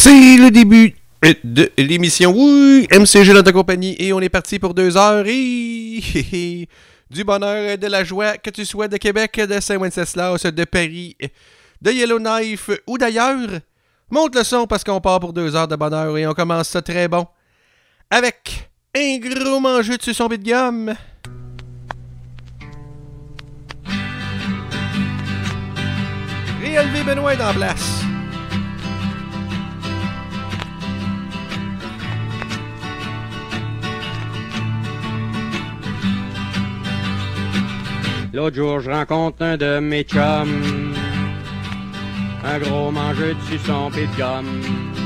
C'est le début de l'émission. Oui, MCG dans ta compagnie et on est parti pour 2 heures et du bonheur, de la joie, que tu sois de Québec, de Saint-Wenceslas, de Paris, de Yellowknife ou d'ailleurs. Monte le son parce qu'on part pour 2 heures de bonheur et on commence ça très bon avec un gros mangeux de suçon de gomme. Réélevé Benoît dans la place. L'autre jour, je rencontre un de mes chums, un gros mangeux de suçons pis de gomme.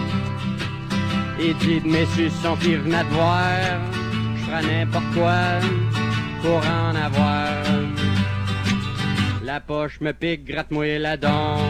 Il dit de mes suçons qu'il venait de voir, je ferais n'importe quoi pour en avoir. La poche me pique, gratte-moi la dent,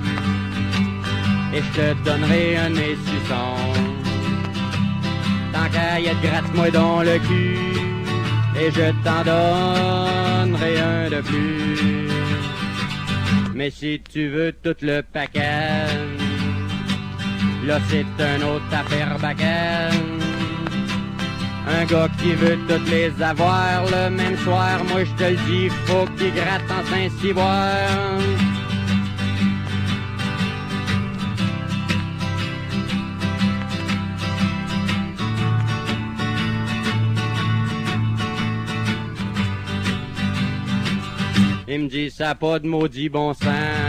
et je te donnerai un de mes suçons. Tant qu'à y être, gratte-moi dans le cul, et je t'en donnerai un de plus. Mais si tu veux tout le paquet, là c'est un autre affaire bacane. Un gars qui veut toutes les avoir le même soir, moi je te le dis, faut qu'il gratte en Saint-Ciboire. Il me dit ça a pas de maudit bon sens,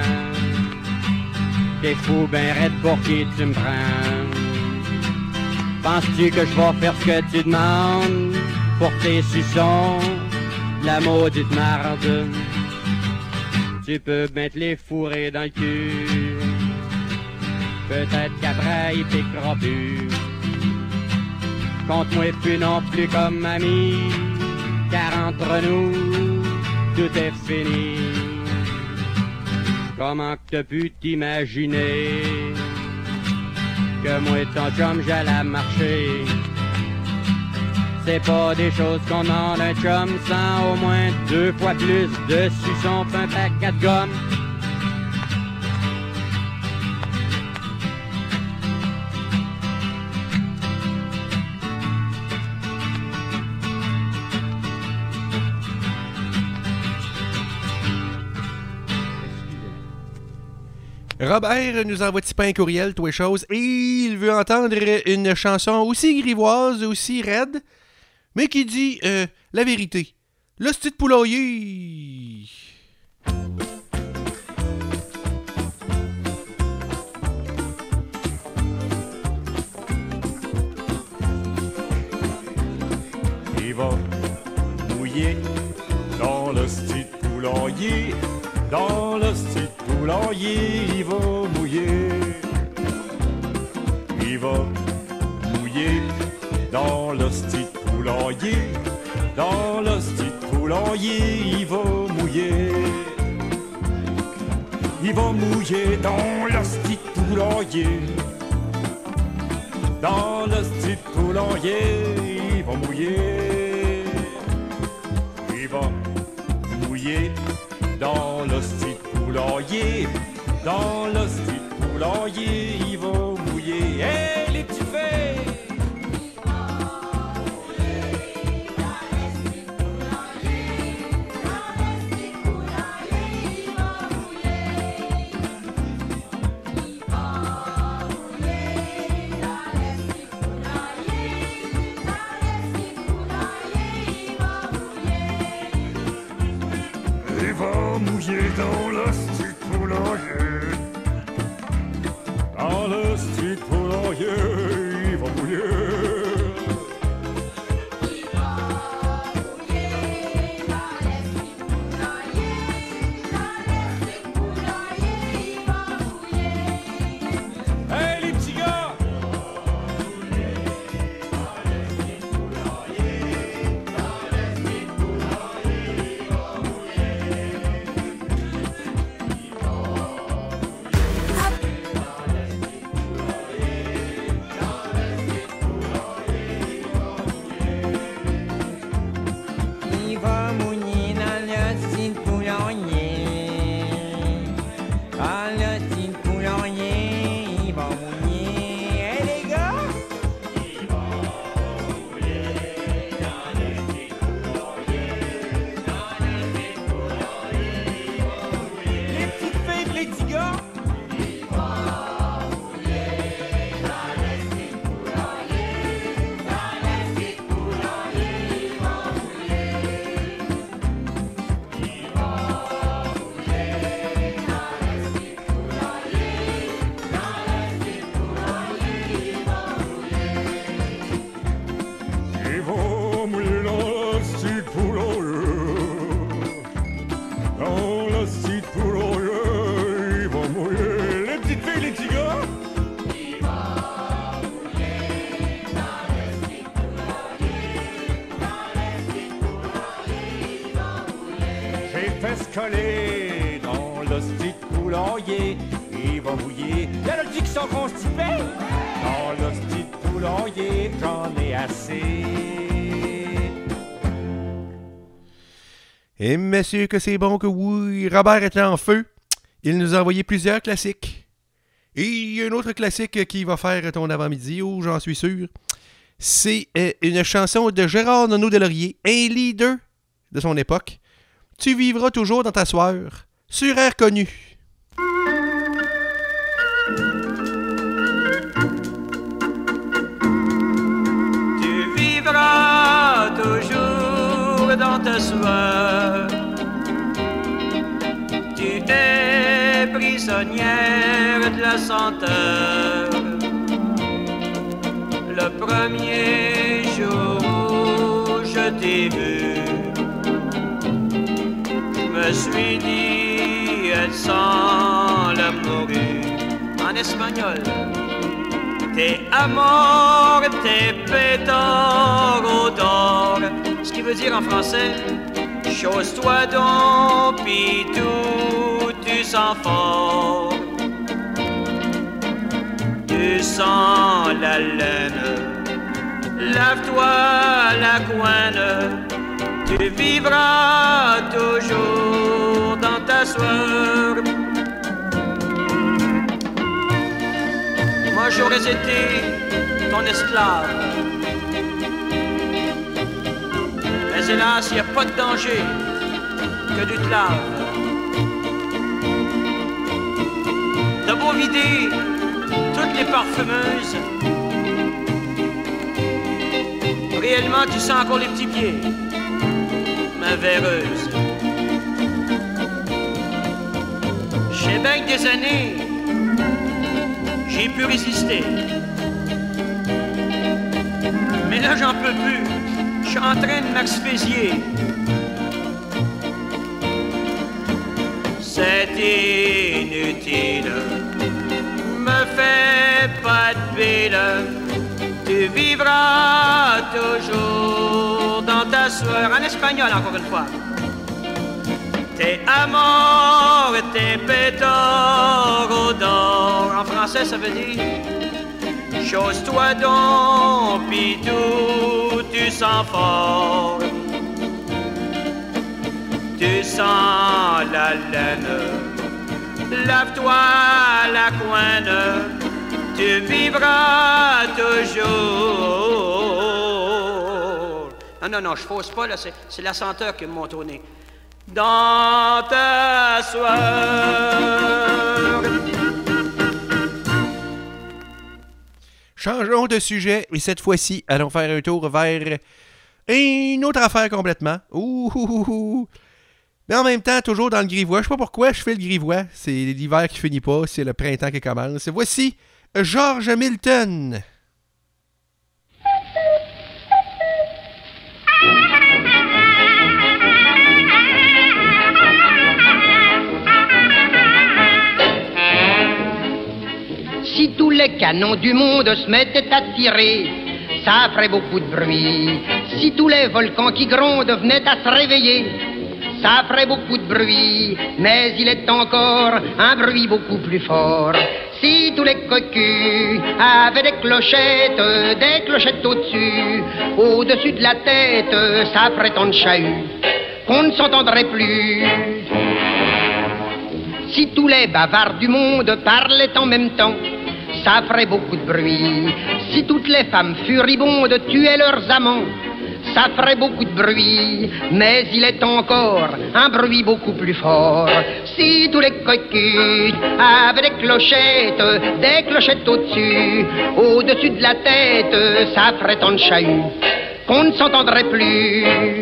t'es fou ben raide pour qui tu me prends. Penses-tu que je vais faire ce que tu demandes pour tes suçons, la maudite marde? Tu peux bien te les fourrer dans le cul, peut-être qu'après il piquera plus. Compte-moi plus non plus comme ami, car entre nous tout est fini. Comment que t'as pu t'imaginer que moi et ton chum j'allais marcher? C'est pas des choses qu'on demande un chum sans au moins 2 fois plus de suçons qu'un paquet de gomme. Robert nous envoie-t-il pas un courriel, toi chose, et il veut entendre une chanson aussi grivoise, aussi raide, mais qui dit la vérité. L'hostie de poulailler. Il va mouiller dans l'hostie de poulailler. Dans l'hostie de poulailler, il va mouiller. Il va mouiller dans l'hostie de poulailler. Dans l'hostie de poulailler, il va mouiller. Il va mouiller dans l'hostie de poulailler. Dans l'hostie de poulailler, il va mouiller. Il va mouiller dans l'hostie de poulailler, dans l'hostie de poulailler, il va mouiller. Hé, les petits fées! Mouiller dans l'hostie de poulailler. Dans l'hostie de poulailler, il va mouiller. Il va mouiller dans l'hostie de poulailler. Dans l'hostie de poulailler, il va mouiller. Hey les petits gars! fesses collées dans l'hostie de poulailler. Il va mouiller. Il y en a-tu qui sont constipés? Dans l'hostie de poulailler, j'en ai assez. Et monsieur que c'est bon que oui, Robert était en feu. Il nous a envoyé plusieurs classiques. Et il y a un autre classique qui va faire ton avant-midi, oh, j'en suis sûr. C'est une chanson de Gérard Nono-Delaurier, un leader de son époque. Tu vivras toujours dans ta sueur, sur air connu. Tu vivras toujours dans ta sueur. Tu es prisonnière de la senteur. Le premier jour où je t'ai vu, je me suis dit, elle sent la morue. En espagnol, t'es amor, t'es pétard d'or. Ce qui veut dire en français, chose-toi donc, pis tout, tu sens fort. Tu sens la laine, lave-toi la couenne, tu vivras toujours dans ta sueur. Moi j'aurais été ton esclave, mais hélas, il n'y a pas de danger que tu te laves. De beau vider toutes les parfumeuses. Réellement, tu sens encore les petits pieds, ma véreuse. J'ai bien que des années, j'ai pu résister. Mais là, j'en peux plus. Je suis en train de m'asphyxier. C'est inutile. Me fais pas de bile, tu vivras toujours dans ta sueur. En espagnol, encore une fois. T'es amor, t'es pétard d'or. En français, ça veut dire chose-toi donc, pis tout, tu sens fort. Tu sens la laine, lave-toi la couenne, tu vivras toujours. Non, je fausse pas, là, c'est la senteur qui me monte au nez. Dans ta sueur. Changeons de sujet, et cette fois-ci, allons faire un tour vers une autre affaire complètement. Ouh. Mais en même temps, toujours dans le grivois. Je sais pas pourquoi je fais le grivois. C'est l'hiver qui finit pas, c'est le printemps qui commence. Voici George Milton. Si tous les canons du monde se mettaient à tirer, ça ferait beaucoup de bruit. Si tous les volcans qui grondent venaient à se réveiller, ça ferait beaucoup de bruit, mais il est encore un bruit beaucoup plus fort. Si tous les cocus avaient des clochettes au-dessus de la tête, ça ferait tant de chahut qu'on ne s'entendrait plus. Si tous les bavards du monde parlaient en même temps, ça ferait beaucoup de bruit. Si toutes les femmes furibondes tuaient leurs amants, ça ferait beaucoup de bruit, mais il est encore un bruit beaucoup plus fort. Si tous les cocus avaient des clochettes au-dessus de la tête, ça ferait tant de chahut qu'on ne s'entendrait plus.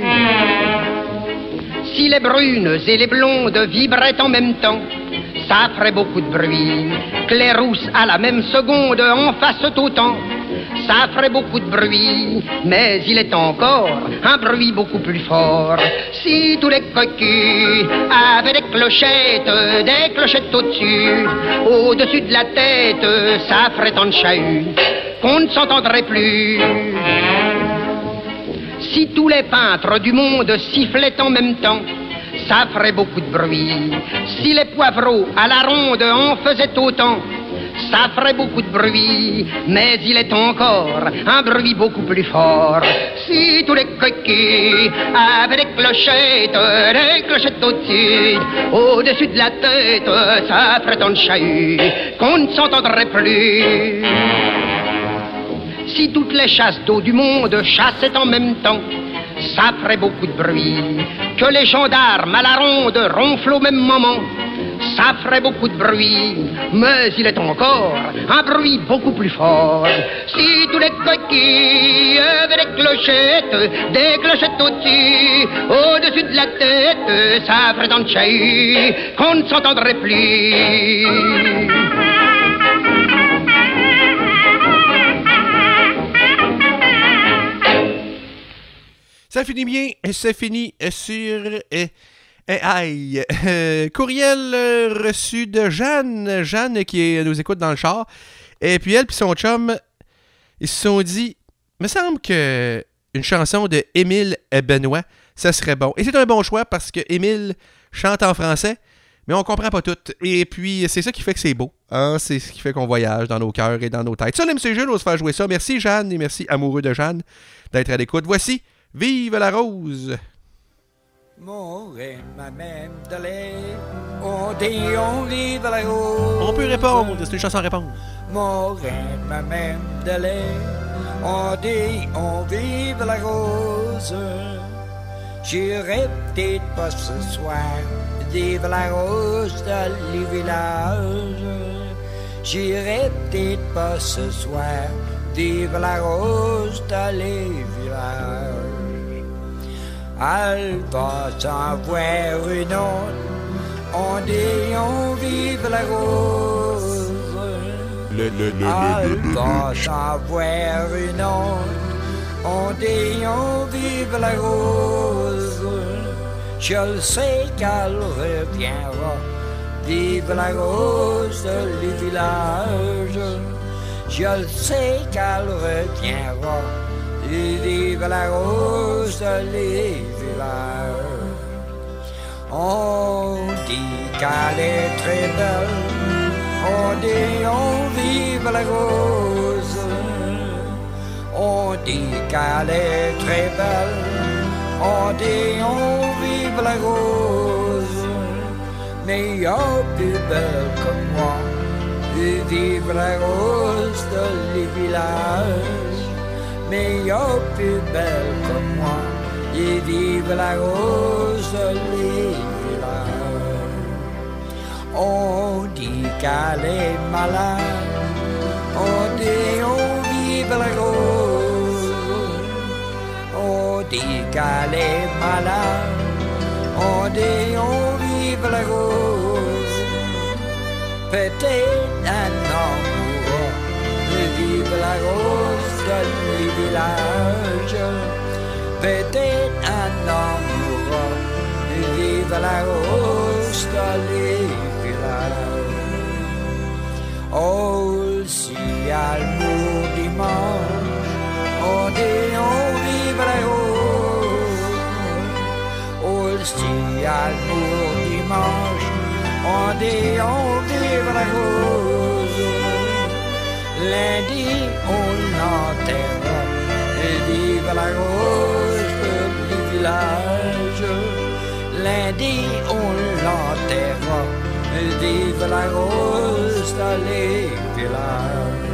Si les brunes et les blondes vibraient en même temps, ça ferait beaucoup de bruit. Que les rousses à la même seconde en fassent autant, ça ferait beaucoup de bruit, mais il est encore un bruit beaucoup plus fort. Si tous les cocus avaient des clochettes au-dessus de la tête, ça ferait tant de chahut qu'on ne s'entendrait plus. Si tous les peintres du monde sifflaient en même temps, ça ferait beaucoup de bruit. Si les poivreaux à la ronde en faisaient autant, ça ferait beaucoup de bruit, mais il est encore un bruit beaucoup plus fort. Si tous les coquilles avaient des clochettes au-dessus de la tête, ça ferait tant de chahut qu'on ne s'entendrait plus. Si toutes les chasses d'eau du monde chassaient en même temps, ça ferait beaucoup de bruit. Que les gendarmes à la ronde ronflent au même moment, ça ferait beaucoup de bruit, mais il est encore un bruit beaucoup plus fort. Si tous les coquilles avaient des clochettes au-dessus de la tête, ça ferait tant de chahut qu'on ne s'entendrait plus. Ça finit bien, ça finit sur... Aïe. Courriel reçu de Jeanne. Jeanne qui nous écoute dans le char. Et puis elle puis son chum, ils se sont dit, me semble que une chanson de Émile et Benoît, ça serait bon. Et c'est un bon choix parce que Émile chante en français, mais on comprend pas tout. Et puis c'est ça qui fait que c'est beau. Hein? C'est ce qui fait qu'on voyage dans nos cœurs et dans nos têtes. Ça, l'MCG, on va se faire jouer ça. Merci Jeanne et merci amoureux de Jeanne d'être à l'écoute. Voici Vive la rose. Mon reine, ma même de lait, on dit on vive la rose. On peut répondre, c'est une chanson à répondre. Mon reine, ma même de lait, on dit on vive la rose. J'irai peut-être pas ce soir, vive la rose dans les villages. J'irai peut-être pas ce soir, vive la rose dans les villages. Elle va s'en voir une autre, on dit on vive la rose. Elle va s'en voir une autre, on dit on vive la rose. Je le sais qu'elle reviendra, vive la rose de les villages. Je le sais qu'elle reviendra, vive la rose de les villages. On dit qu'elle est très belle, on dit on vive la rose. On dit qu'elle est très belle, on dit on vive la rose. Mais il y a plus belle que moi, vive la rose de les villages. Mais il y a plus belle que moi, et vive la rose de les villages. On dit qu'elle est malade, on dit on vive la rose. On dit qu'elle est malade, on dit on vive la rose. Peut-être un amour, vive la rose de les villages. Peut-être un amoureux, vive la rose de les villages. Oh, si elle mourt dimanche, on dit on vive la rose. Oh, si elle mourt dimanche, on dit on vive la rose. Lundi, on l'enterre, vive la rose de les villages. Lundi, on l'enterre, vive la rose de les villages.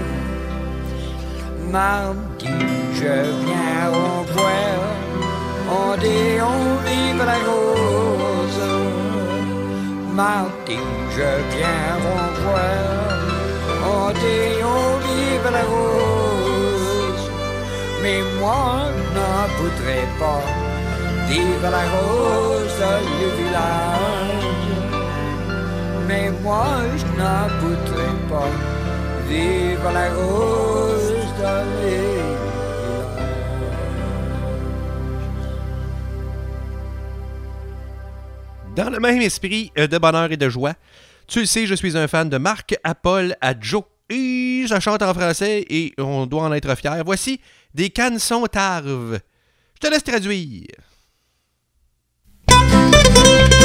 Mardi, je viens au voir, on dit on vive la rose. Mardi, je viens au voir, on dit on vive la rose. Mais moi, je n'en voudrais pas, vive la rose de le village. Mais moi, je n'en voudrais pas, vive la rose de le village. Dans le même esprit de bonheur et de joie, tu le sais, je suis un fan de Marc Apple à Joe. Et ça chante en français et on doit en être fier. Voici des cançons tarves. Je te laisse traduire.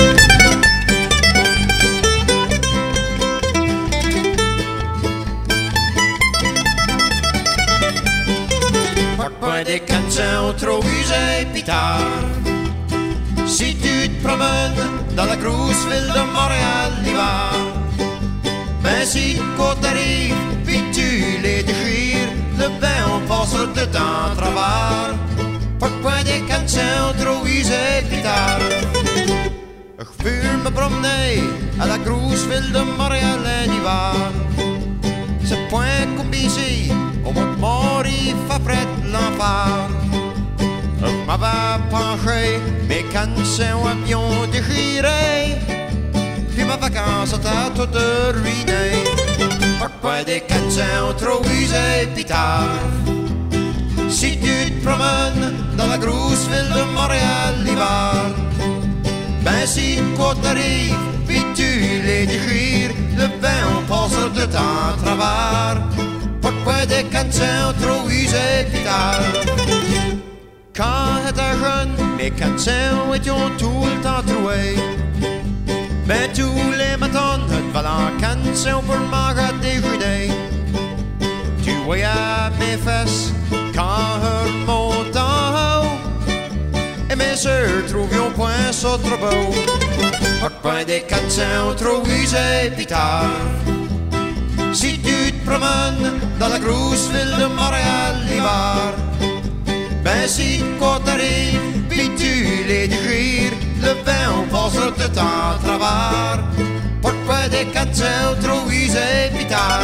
Si tu te promènes dans la grosse ville de Montréal l'hiver, ben si quand t'arrives, puis tu les déchires, le bain on passera de temps à travers. Pas de point des cantions trop easy plus tard. Je veux me promener à la grosse ville de Montréal en hiver. C'est point comme ici, au mois de mort il fait près de l'enfer. Je m'avais penché, mes cantions avions déchiré, puis ma vacance était toute ruinée. Pas de point des cantions trop easy plus tard. Si tu te promènes dans la grosse ville de Montréal l'hiver, ben si quoi t'arrive, puis tu les déchires, le vin on passe de temps à travers. Pas de point des cantions trop usées plus tard. Quand j'étais jeune, mes cantions étaient tout le temps trouées. Ben tous les matins, notre valant cantion pour manger déjeuner. Tu voyais mes fesses quand je remonte en haut, et mes sœurs trouvions point ça trop beau. Pas de point des cantions trop usées plus tard. Si tu te promènes dans la grosse ville de Montréal l'hiver, ben si quoi t'arrive, puis tu les déchires, le vin on passera de temps à travers. Pas de point des cantions trop usées plus tard.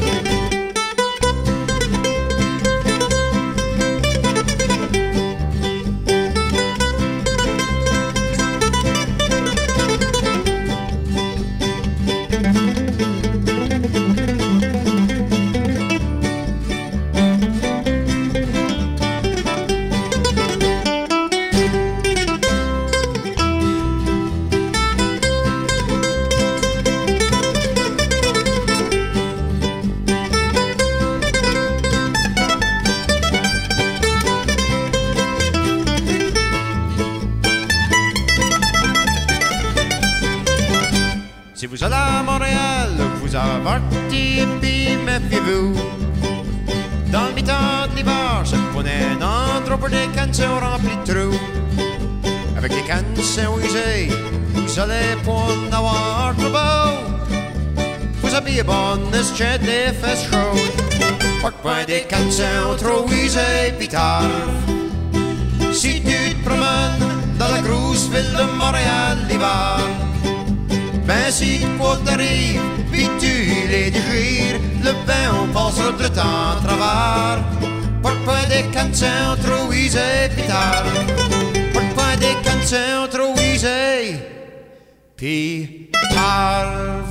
Si vous allez à Montréal, vous avertis et puis méfiez-vous. Dans le mi-temps de l'hiver, je prenais un endroit pour des cantions remplies de trous. Avec des cantions usées, vous allez pas en avoir trop beau. Vous habillez bonne, j'ai des fesses chaudes. Pas de point des cantions trop usées plus tard. Si tu te promènes dans la grosse ville de Montréal l'hiver, ben si quoi t'arrive, puis tu les déchires, le vin on passera de temps à travers. Pas de point des cantions trop easy plus tard. Pas de point des cantions trop easy plus tard.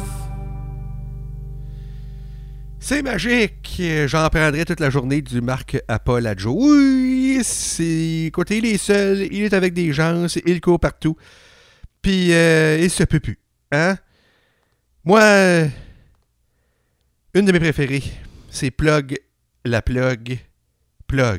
C'est magique. J'en prendrai toute la journée du Marc Apollo. Oui, c'est... Écoutez, il est seul, il est avec des gens, il court partout. Puis, il se peut plus. Hein? Moi, une de mes préférées, c'est Plug, la Plug, Plug.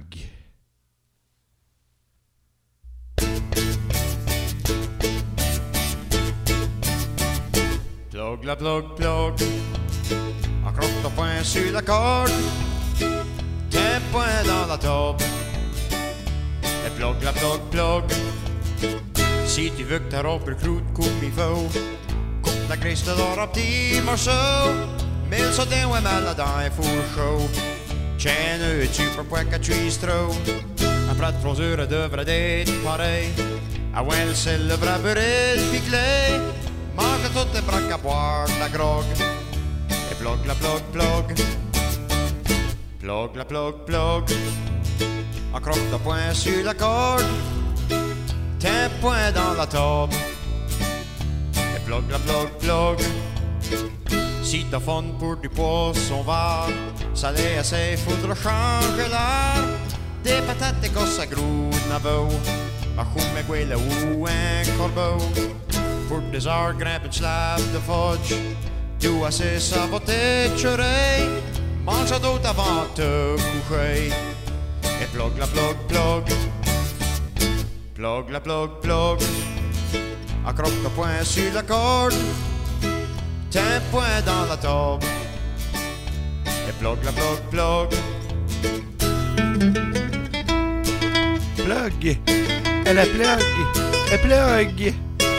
Plug, la plug, plug. Accroche ton poing sur la corde, tes poings dans la tube. Et plug, la plug, plug. Si tu veux que ta robe recrute comme il faut, coupe la graisse de l'or en petits morceaux. Mille sautins ou mal là-dedans et four chaud. Tiens-le et tu peux pas que tu y trop. Après 3 heures, devrait être pareil. Ah ouais, c'est le bras beurré de piclé. Mange tout tes braques à boire de la grog. Et plug la plug plug. Plug la plug plug. Accroche ton poing sur la corde, tes poings dans la tube. Et plug la plug plug. Si t'as fun pour du poisson vert, salé assez, faudra changer l'air. Des patates et gosses à gros navaux, à chume gueule ou un corbeau. Pour des heures, grimpe une slab de fudge, tu assez saboté de churey. Mange d'autres avant de te coucher. Et plug la plug plug. Plug la plug plug. Accroche ton poing sur la corde, tes poings dans la tube. Et plug la plug plug. Plug, la plug, Plug!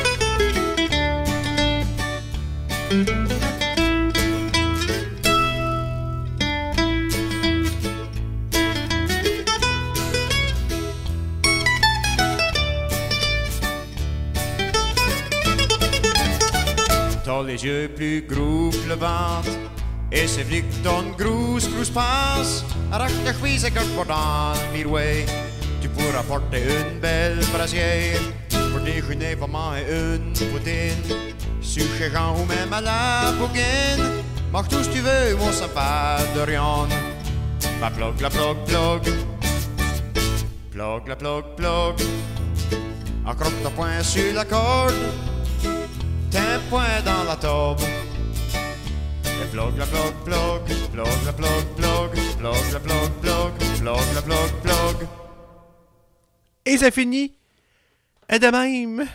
T'as les yeux plus gros que le ventre et c'est venu que ton grosse passe. Arrache ta chemise quelque part dans le miroir. Tu pourras porter une belle brassière pour déjeuner vraiment une poutine. Sucre Jean ou même à la bouquine. Mange tout ce tu veux, moi ça fait de rien. La plug, la plug, plug. Plug, la plug, plug. Accroche ton poing sur la corde. T'un point dans la tube. Et plug, la plug, plug. Plug, la plug, plug. Plug, la plug, plug. Plug, la plug, plug. Et ça finit de même.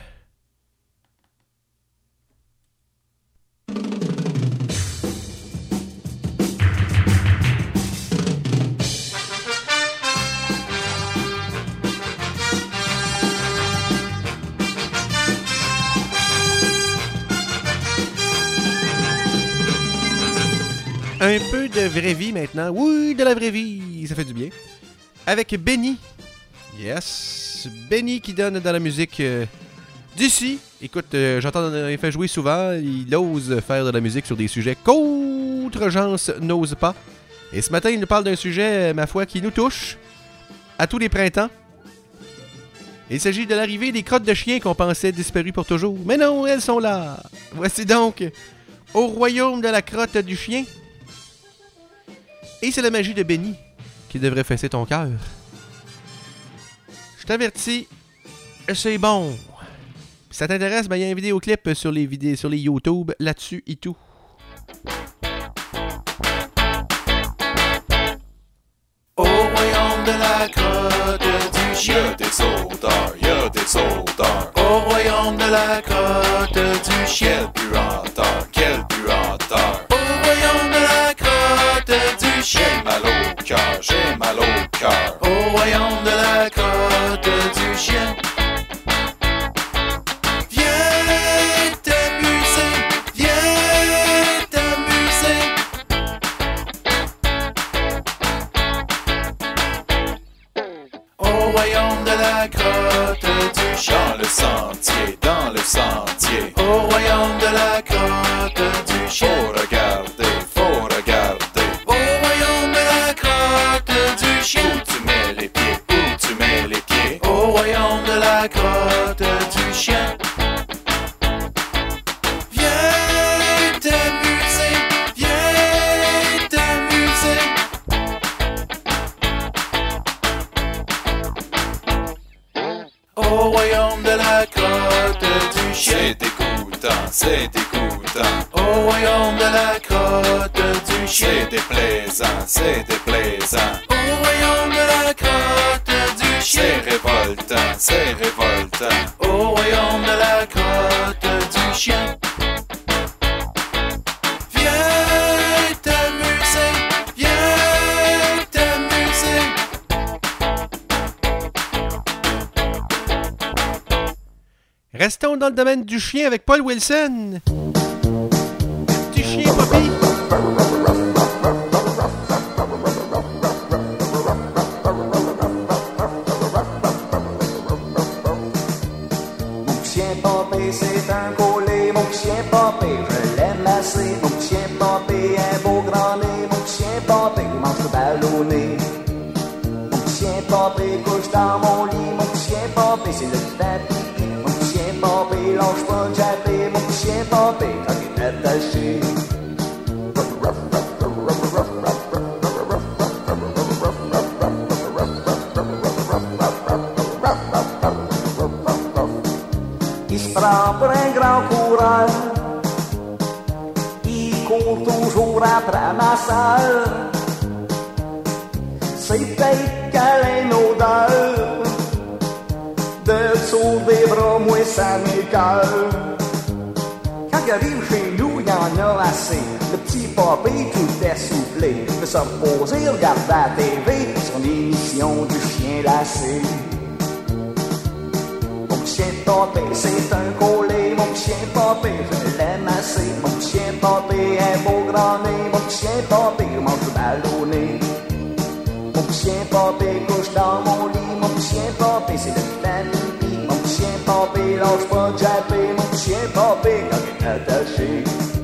Un peu de vraie vie maintenant. Oui, de la vraie vie. Ça fait du bien. Avec Benny. Yes. Benny qui donne dans la musique d'ici. Écoute, j'entends il fait jouer souvent. Il ose faire de la musique sur des sujets qu'autre gens n'osent pas. Et ce matin, il nous parle d'un sujet, ma foi, qui nous touche à tous les printemps. Il s'agit de l'arrivée des crottes de chiens qu'on pensait disparues pour toujours. Mais non, elles sont là. Voici donc au royaume de la crotte du chien. Et c'est la magie de Benny qui devrait fesser ton cœur. Je t'avertis, c'est bon. Si ça t'intéresse, ben il y a un vidéoclip sur les YouTube là-dessus et tout. Au royaume de la crotte du chien, y'a des odeurs, y'a des odeurs. Au royaume de la crotte du chien, quel puanteur. Au royaume de la crotte du chien, j'ai mal au cœur, j'ai mal au cœur. Au royaume de la crotte du chien. Viens t'amuser, viens t'amuser. Au royaume de la crotte du chien. Dans le sentier. Au royaume de la crotte du chien. Faut regarder. Au royaume de la crotte du chien. Où tu mets les pieds. Au royaume de la crotte du chien. Viens t'amuser, viens t'amuser. Au royaume de la crotte du chien. C'est dégoûtant. Au royaume de la crotte du chien. C'est déplaisant. Au royaume de la crotte du chien. C'est révoltant. Au royaume de la crotte du chien. Viens t'amuser, viens t'amuser. Restons dans le domaine du chien avec Paul Wilson. Petit chien, Poppy. Mon chien Poppy, c'est un collet. Mon chien Poppy, je l'aime assez. Mon chien Poppy, un beau grand nez. Mon chien Poppy, mange le ballonné. Mon chien Poppy, couche dans mon lit. Mon chien Poppy, c'est le tapis. Poppy, lâche pas de japper, mon chien Poppy, quand il est attaché. Il se prend pour un grand coureur, il court toujours après ma sœur. C'est peut-être qu'elle a une odeur de dessous des bras, moi ça m'écoeure. Quand il arrive chez nous, il y en a assez. Le petit Poppy tout essoufflé peut se reposer, regarder la TV, son émission du chien lassé. Mon chien Popé, c'est un collet, mon chien Popé, je l'aime assez. Mon chien Popé, un beau grand nez, mon chien Popé, mange du ballonné. Mon chien Popé couche dans mon lit, mon chien Popé, c'est le plan pipi. Mon chien Popé, lâche pas de japper, mon chien Popé, quand il est attaché.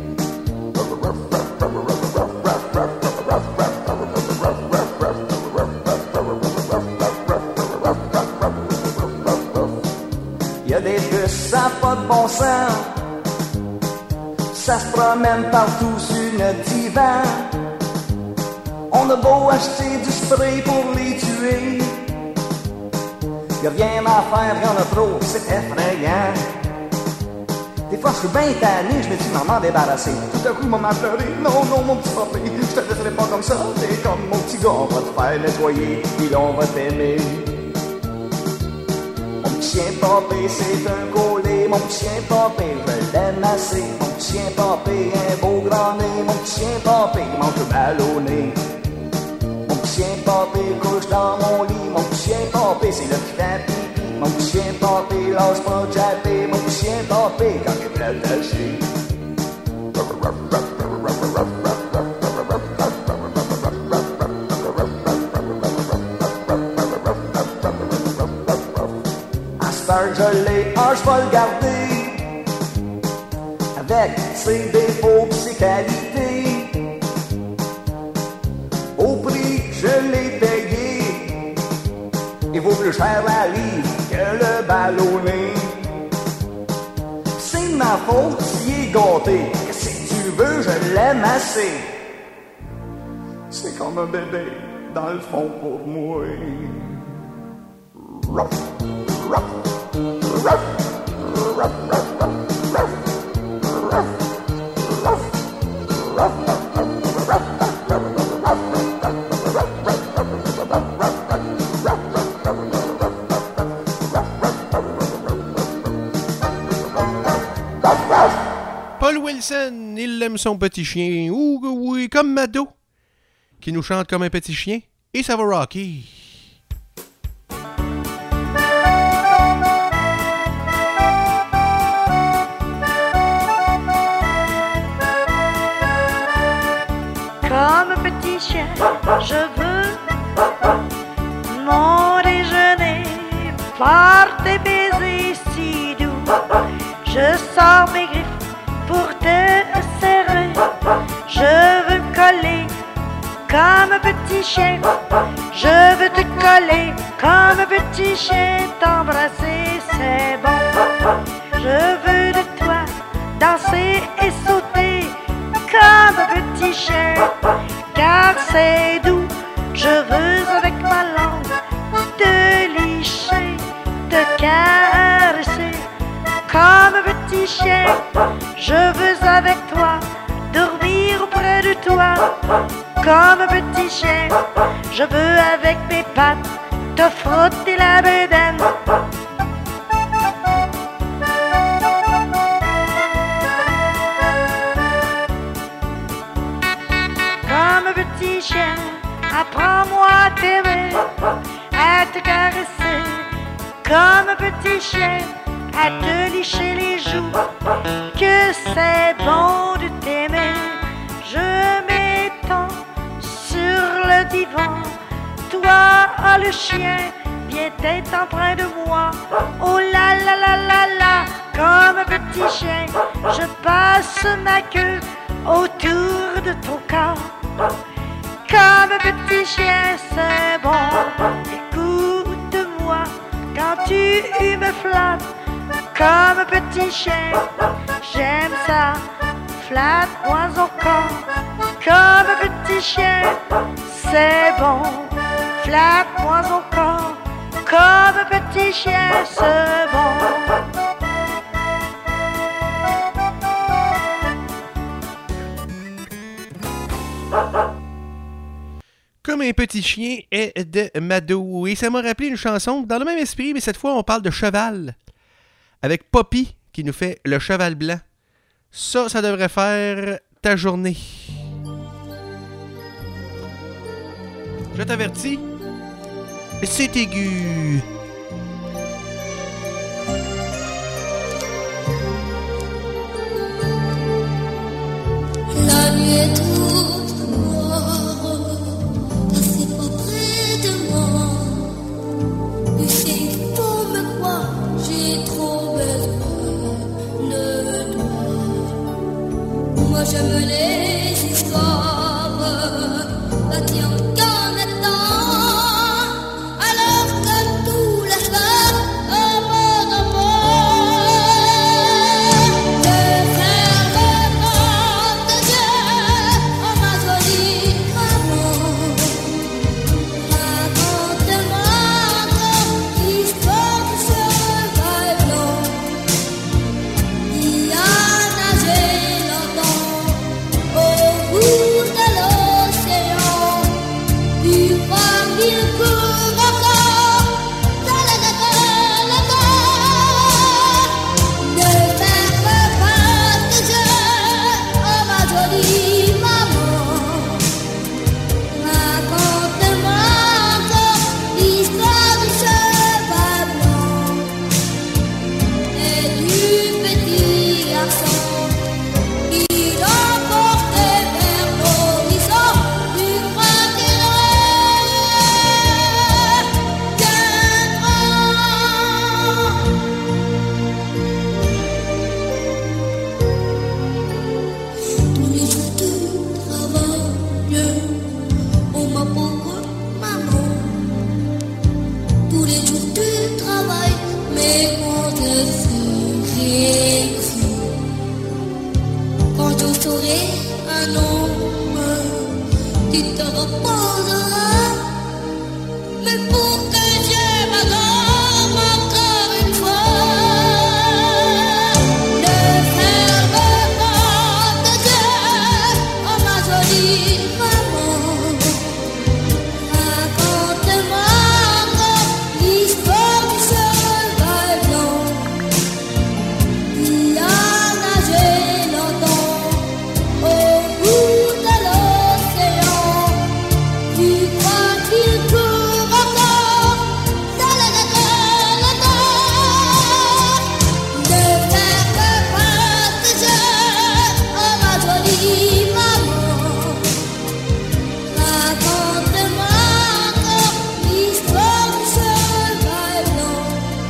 Y'a des puces, ça n'a pas de bon sens. Ça se promène partout sur notre divan. On a beau acheter du spray pour les tuer. Y'a rien à faire, y'en a trop, c'est effrayant. Des fois je suis bien tanné, je me dis maman débarrassé. Tout à coup maman pleurer, non, non mon petit papé, je te laisserai pas comme ça. T'es comme mon petit gars, on va te faire nettoyer, puis on va t'aimer. Mon chien Popé, c'est un collet, mon chien Popé, je l'aime assez. Mon chien Popé, un beau grand nez, mon chien Popé, mange le ballonné. Mon chien Popé couche dans mon lit, mon chien Popé, c'est le petit pipi. Mon chien Popé, lâche pas de japper, mon chien Popé, quand il est attaché. Je l'ai, je vais le garder avec ses défauts et ses qualités. Au prix que je l'ai payé, il vaut plus cher la livre que le ballonné. C'est ma faute s'il est gâté, que si tu veux, je l'aime assez. C'est comme un bébé, dans le fond pour moi. Ruff, ruff. Paul Wilson, il aime son petit chien. Ouh, oui, comme Mado, qui nous chante comme un petit chien. Et ça va rocker. Comme petit chien, je veux mon déjeuner par tes baisers si doux. Je sors mes griffes pour te serrer. Je veux me coller comme un petit chien. Je veux te coller comme un petit chien. T'embrasser, c'est bon. Je veux de toi danser et sauter comme un petit chien, car c'est doux. Je veux avec ma langue te licher, te caresser comme un petit chien. Je veux avec toi dormir auprès de toi comme un petit chien. Je veux avec mes pattes te frotter la bédaine. Comme un petit chien, apprends-moi à t'aimer, à te caresser. Comme un petit chien, à te licher les joues. Que c'est bon de t'aimer. Je m'étends sur le divan. Toi, le chien, viens t'être empreint de moi. Oh la la la la la, comme un petit chien, je passe ma queue autour de ton corps. Comme un petit chien, c'est bon. Écoute-moi quand tu me flattes. Comme un petit chien, j'aime ça. Flatte-moi encore. Comme un petit chien, c'est bon. Flatte-moi encore. Comme un petit chien, c'est bon. Comme un petit chien est de Mado. Et ça m'a rappelé une chanson dans le même esprit, mais cette fois on parle de cheval. Avec Poppy qui nous fait le cheval blanc. Ça devrait faire ta journée. Je t'avertis, c'est aigu. La nuit est toute noire, passez pas près de moi. Tu sais, pour me croire, j'ai trop besoin de toi. Moi j'aime les histoires bâties en canettant, alors que tout la soir amour de faire le nom de Dieu, oh ma jolie maman. Raconte-moi encore l'histoire du cheval blanc qui a nagé longtemps au bout de l'océan. Tu crois qu'il court encore dans le ne perds pas tes yeux, oh ma jolie maman. Raconte-moi encore l'histoire du cheval blanc et du petit garçon qui l'emportait vers l'horizon. Tu crois qu'il tous les jours tu travailles, oh ma pauvre maman. Tous les jours tu travailles, mais quand je serai cru, quand je serai un homme, tu te reposeras. Mais pour que je m'adore encore une fois, ne ferme pas tes yeux, oh ma jolie maman. Raconte-moi encore l'histoire du cheval blanc qui a nagé longtemps au bout de l'océan. Tu crois qu'il court encore dans le ne ferme pas tes yeux, oh ma jolie maman. Raconte-moi encore l'histoire du cheval blanc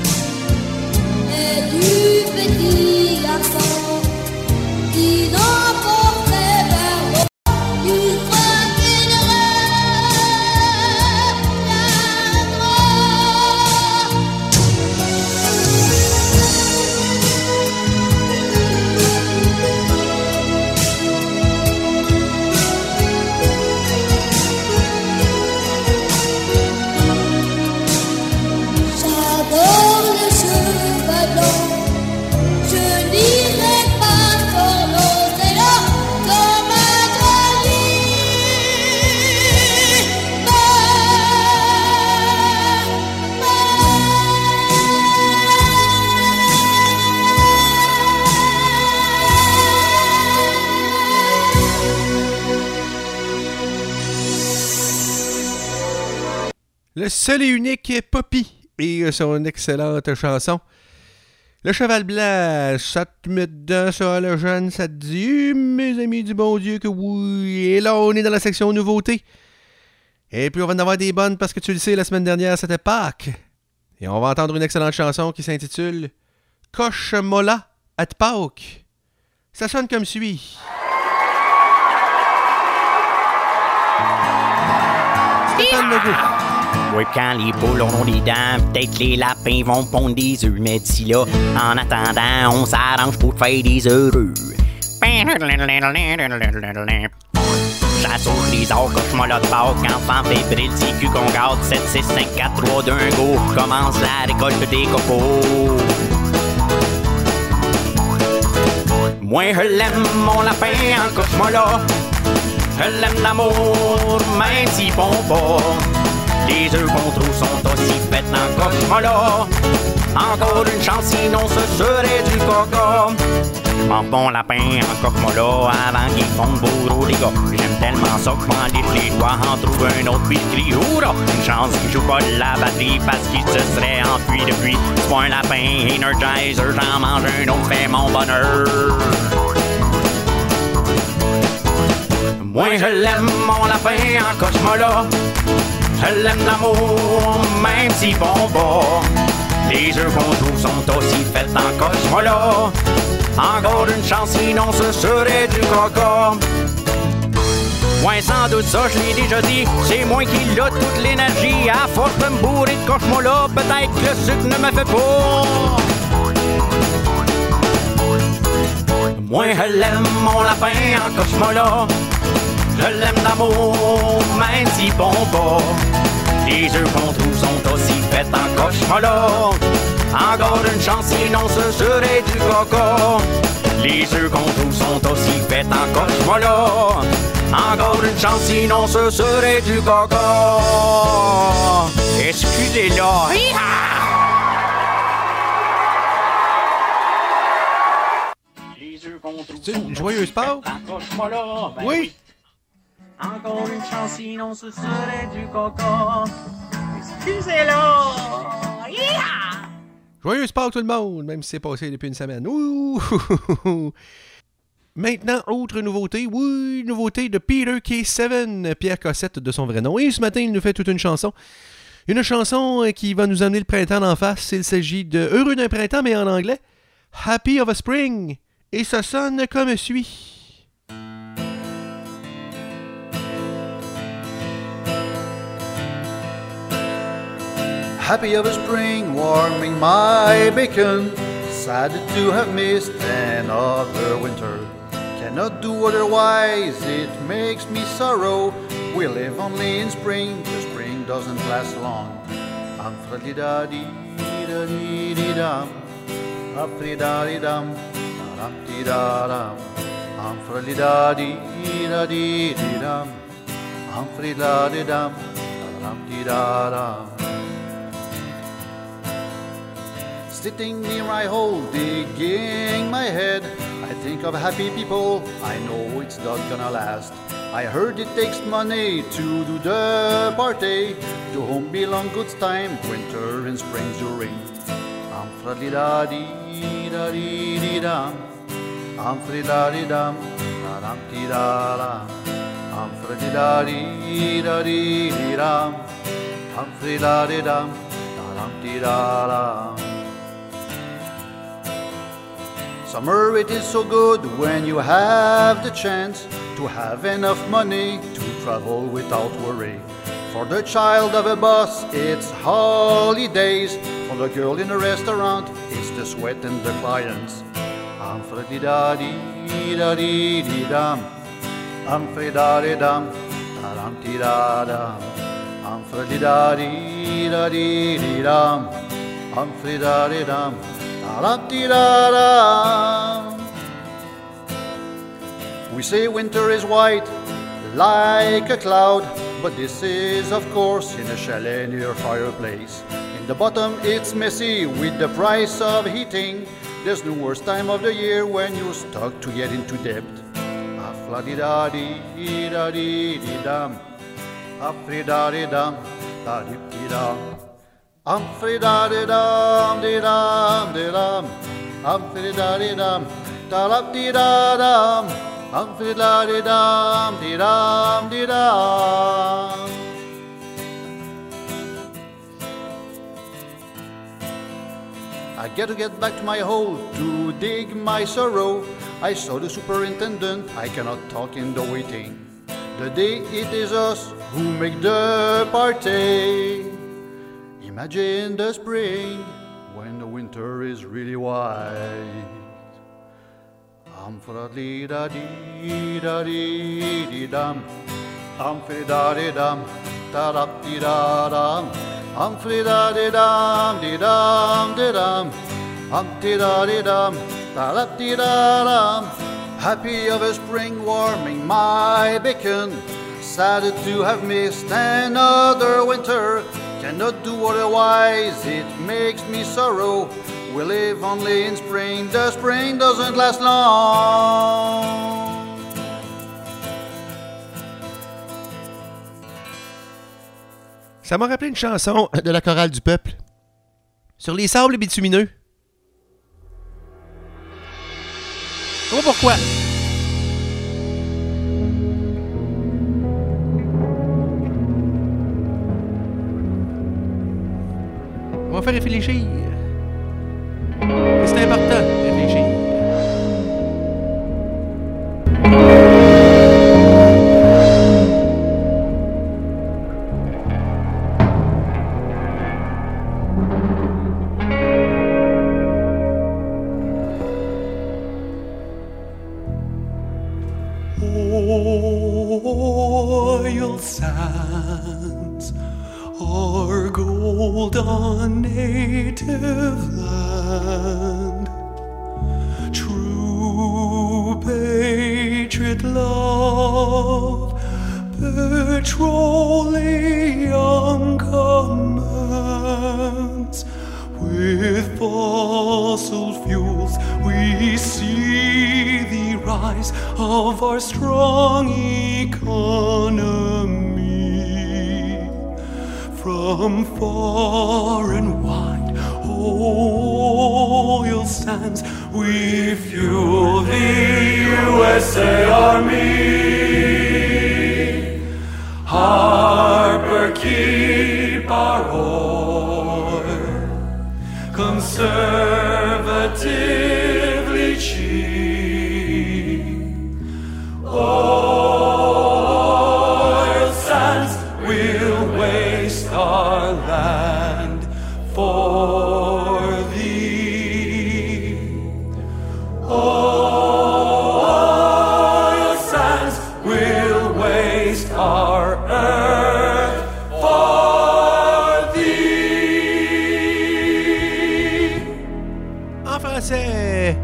et du petit garçon qui l'emportait vers l'eau. Tu crois qu'il J'adore le cheval blanc, je n'irai pas sur l'océan comme un Le seul et unique Poppy et son excellente chanson. Le cheval blanc, ça te met dedans, ça, le jeune, ça te dit, mes amis du bon Dieu, que oui. Et là, on est dans la section nouveautés. Et puis, on va en avoir des bonnes parce que tu le sais, la semaine dernière, c'était Pâques. Et on va entendre une excellente chanson qui s'intitule Coche Molla at Pâques. Ça sonne comme suit. Stéphane Legault. Oui, quand les poules auront des dents, peut-être les lapins vont pondre des œufs. Mais d'ici là, en attendant, on s'arrange pour faire des heureux. Chasse aux lézards, coche-moi là de Pâques, enfant fébrile, CQ qu'on garde, 7, 6, 5, 4, 3, 2, 1, go. Commence la récolte des cocos. Moi, je l'aime, mon lapin, en coche-moi là. Je l'aime d'amour, même s'ils font pas. Les œufs qu'on trouve sont aussi faits en coche-moi là. Encore une chance, sinon ce serait du coca. Mange mon lapin en coque-mola avant qu'il fonde beau gros dégâts. J'aime tellement ça que je m'en liche les doigts en trouve un autre puis je crie hourra. Une chance qu'il joue pas de la batterie parce qu'il se serait enfui depuis. C'est pas un lapin Energizer, j'en mange un autre, fait mon bonheur. Moi je l'aime mon lapin en coque-mola. Je l'aime d'amour même s'ils font pas. Les œufs qu'on trouve sont aussi faits en coche-mola. Encore une chance, sinon ce serait du caca. Ouais, sans doute ça, je l'ai déjà dit. C'est moi qui l'a toute l'énergie. À force de me bourrer de coche-mola, peut-être que le sucre ne me fait pas. Moi, je l'aime, mon lapin en coche-mola. Je l'aime d'amour, même s'ils font pas. Les œufs qu'on trouve sont aussi faits en coche-mola. Encore une chance, sinon ce serait du caca. Les œufs qu'on trouve sont aussi faits en coche-mola. Encore une chance, sinon ce serait du caca. Excusez-la. C'est une joyeuse Pâques? Oui. Encore une chance, sinon ce serait du caca. Excusez-la. Yeah! Joyeuse Pâques tout le monde, même si c'est passé depuis une semaine. Ouh! Maintenant, autre nouveauté. Oui, nouveauté de Peter K7, Pierre Cossette de son vrai nom. Et ce matin, il nous fait toute une chanson. Une chanson qui va nous amener le printemps d'en face. Il s'agit de Heureux d'un printemps, mais en anglais. Happy of a Spring. Et ça sonne comme suit. Happy of a spring, warming my bacon. Sad to have missed another winter. Cannot do otherwise, it makes me sorrow. We live only in spring, the spring doesn't last long. I'm fra-di-da-dee-da-dee-dee-dum. I'm fra-di-da-dee-dum. Da-dum-dee-da-dum. I'm fra-di-da-dee-da-dee-dee-dum. I'm fra-di-da-dee-dum. Da-dum-dee-da-dum. Sitting near my hole, digging my head, I think of happy people, I know it's not gonna last. I heard it takes money to do the party, to whom belong good time, winter and spring during. I'm fra-di-da-dee-da-dee-dee-dum. I'm fra-di-da-dee-dum. Da-dum-dee-da-dum. I'm fra-di-da-dee-da-dee-dee-dum. I'm fra-di-da-dee-dum. Da-dum-dee-da-dum. Summer, it is so good when you have the chance to have enough money to travel without worry. For the child of a boss, it's holidays. For the girl in a restaurant, it's the sweat and the clients. I'm fra-di-da-dee-da-dee-dee-dum. I'm fra-di-da-dee-dum. Da-dum-dee-da-dum. I'm fra-di-da-dee-da-dee-dee-dum. I'm fra-di-da-dee-dum. We say winter is white, like a cloud, but this is of course in a chalet near fireplace. In the bottom it's messy with the price of heating. There's no worse time of the year when you're stuck to get into debt. Afla-di-da-dee-da-dee-dee-dum. Afri-da-dee-dum. Da-dee-dee-dum. Am-fri-da-dee-dum, dee-dum, dee-dum. Am-fri-da-dee-dum, da-dum-dee-da-dum. Am-fri-da-dee-dum, dee-dum, dee-dum. I got to get back to my hole to dig my sorrow. I saw the superintendent, I cannot talk in the waiting. The day it is us who make the party. Imagine the spring when the winter is really white. Am-fra-di-da-dee-da-dee-dee-dum. Am-fra-di-da-dee-dum. Da-da-dee-da-dum. Am-fra-di-da-dee-dum. Dee-dum-dee-dum. Am-fra-di-da-dee-dum. Da-da-dee-da-dum. Happy of a spring warming my bacon. Sad to have missed another winter. Cannot do otherwise, it makes me sorrow. We live only in spring, the spring doesn't last long. Ça m'a rappelé une chanson de la chorale du peuple. Sur les sables bitumineux. Je sais pas pourquoi. On va faire réfléchir. C'est important, réfléchir. Oil sands are gold on native land. True patriot love, petroleum commands. With fossil fuels we see the rise of our strong economy. From far and wide oil sands we fuel the USA Army. Harper, keep our oil conservatively cheap. Oil sands will waste our land for thee. Oil sands will waste our earth for thee. En français.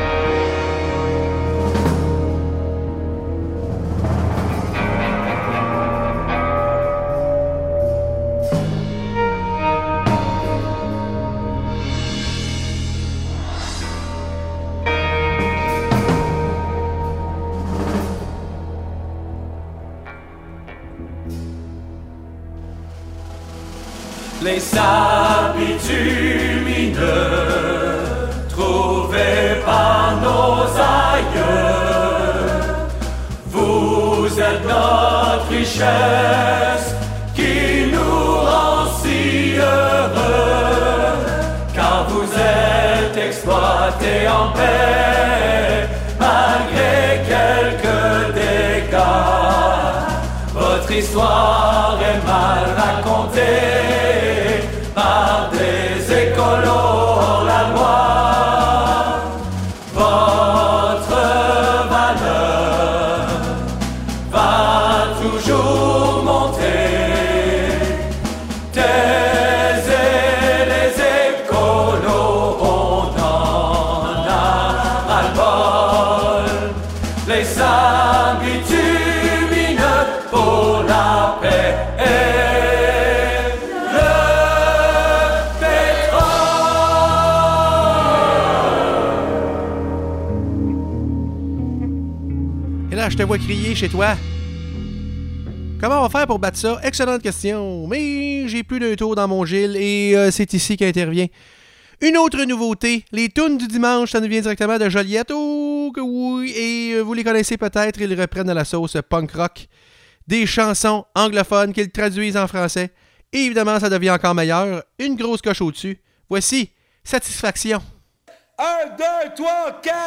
Les sables bitumineux trouvés par nos aïeux, vous êtes notre richesse qui nous rend si heureux, car vous êtes exploités en paix malgré quelques dégâts. Votre histoire est mal racontée par des écolos hors la loi. Votre valeur va toujours monter. Taisez les écolos, on en a ras-le-bol. Les sables bitumineux pour la paix et le pétrole. Et là, je te vois crier chez toi. Comment on va faire pour battre ça? Excellente question. Mais j'ai plus d'un tour dans mon Gilles et c'est ici qu'intervient une autre nouveauté. Les tunes du dimanche, ça nous vient directement de Joliette. Oh que oui! Et vous les connaissez peut-être, ils reprennent à la sauce punk rock des chansons anglophones qu'ils traduisent en français. Et évidemment, ça devient encore meilleur. Une grosse coche au-dessus. Voici Satisfaction. 1, 2, 3, 4!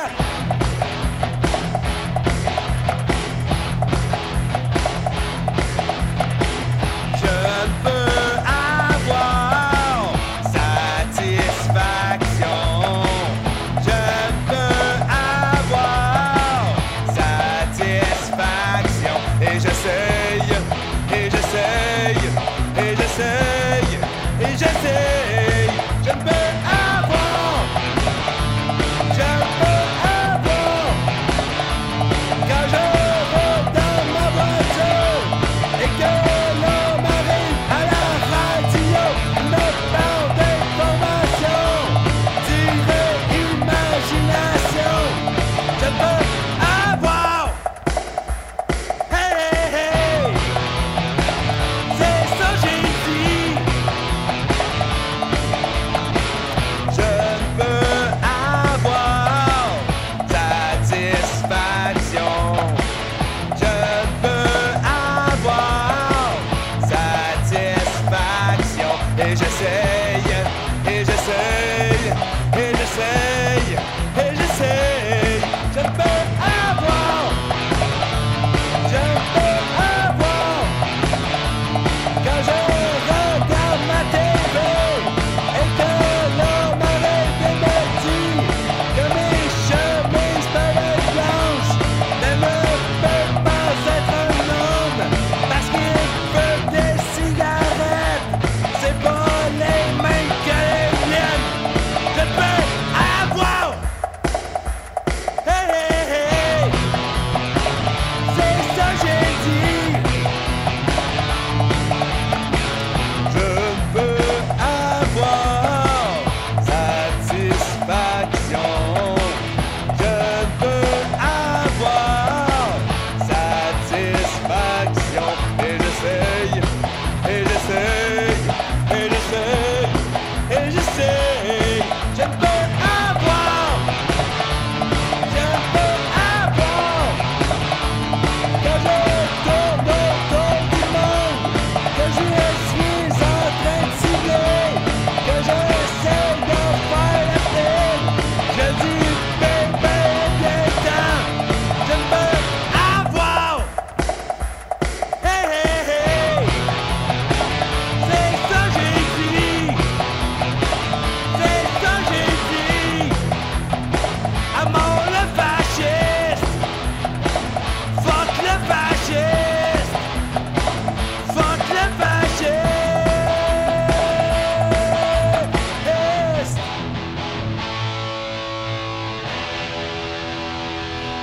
Je veux avoir satisfaction. Je veux avoir satisfaction. Et j'essaye, et j'essaye, et j'essaye, et j'essaye. Je veux avoir, je veux avoir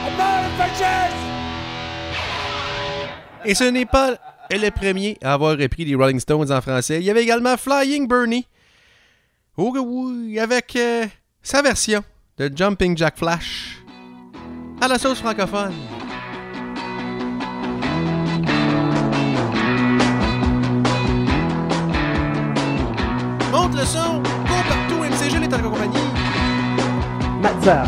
Et ce n'est pas le premier à avoir repris les Rolling Stones en français. Il y avait également Flying Bernie. Oh oui, avec sa version de Jumping Jack Flash à la sauce francophone. Monte le son, cours partout, MCG est en compagnie. Mazza.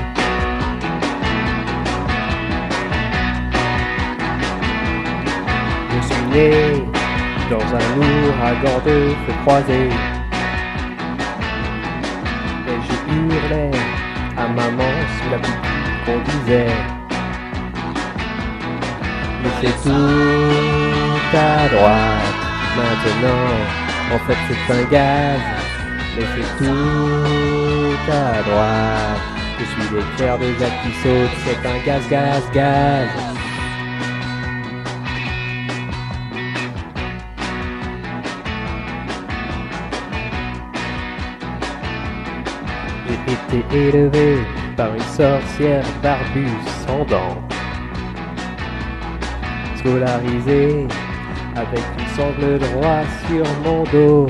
Je suis né dans un ouragan de feux croisés. Et je hurlais à maman sous la pluie qu'on disait. Mais c'est tout à droite maintenant. En fait c'est un gaz. Mais c'est tout à droite. Je suis l'éclair de Jacques qui saute. C'est un gaz, gaz, gaz. J'ai été élevé par une sorcière barbue sans dents, scolarisé avec une sangle droit sur mon dos.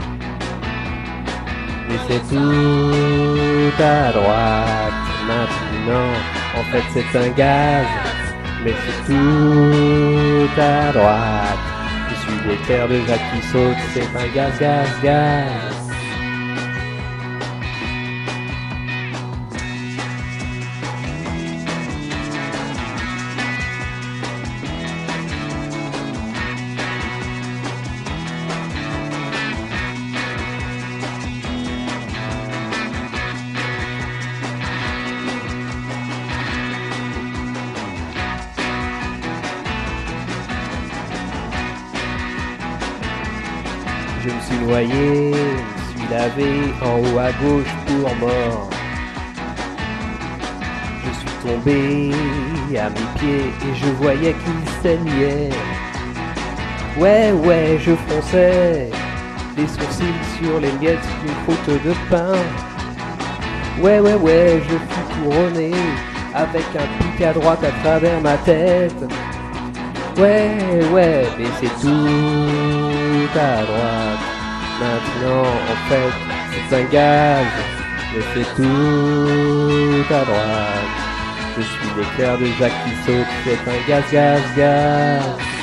Mais c'est tout à droite maintenant. En fait c'est un gaz. Mais c'est tout à droite. Je suis l'éclair de Jacques qui saute. C'est un gaz, gaz, gaz. Je me suis noyé, me suis lavé en haut à gauche pour mort. Je suis tombé à mes pieds et je voyais qu'il saignait. Ouais, je fronçais les sourcils sur les miettes d'une croûte de pain. Ouais, je fus couronné avec un pic à droite à travers ma tête. Ouais, mais c'est tout à droite. Maintenant, en fait, c'est un gaz. Mais c'est tout à droite. Je suis l'éclair de Jacques qui saute. C'est un gaz, gaz, gaz.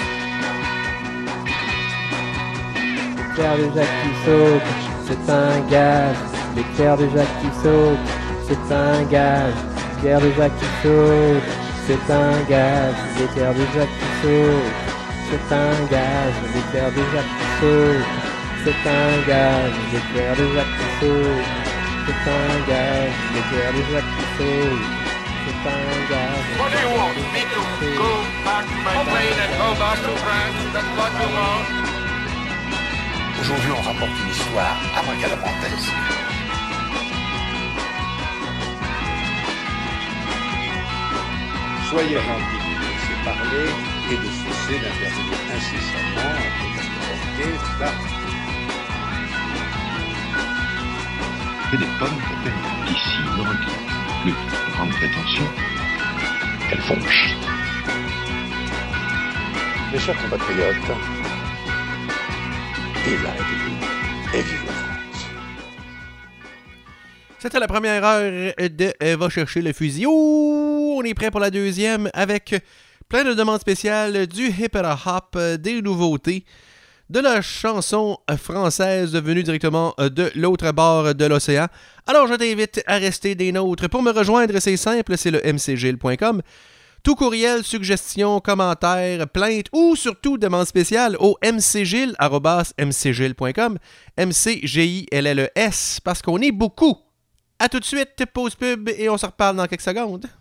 L'éclair de Jacques qui saute. C'est un gaz. L'éclair de Jacques qui saute. C'est un gaz. L'éclair de Jacques qui saute. C'est un gaz. L'éclair de Jacques qui saute. C'est un gaz. L'éclair de Jacques qui saute. C'est un gaz. L'éclair de Jacques qui saute. C'est un gaz. L'éclair de Jacques qui saute. C'est un gaz. What do you want? Me to go back to my plane and go back to France? That's what you want? Aujourd'hui, on rapporte une histoire abracadabrantesque. Soyez gentils de laisser parler et de cesser d'intervenir incessamment entre l'orchestre. Que des pommes d'appel d'ici ne requièrent plus de grandes prétentions. Elles font chier. Mes chers compatriotes, vive la République et vive la France. C'était la première heure de Va chercher le fusil. Oh, on est prêt pour la deuxième avec plein de demandes spéciales, du hip-hop, des nouveautés, de la chanson française venue directement de l'autre bord de l'océan. Alors je t'invite à rester des nôtres. Pour me rejoindre, c'est simple, c'est le mcgil.com. Tout courriel, suggestion, commentaire, plainte ou surtout demande spéciale au mcgil@mcgil.com. MCGILLES parce qu'on est beaucoup. À tout de suite, pause pub et on se reparle dans quelques secondes.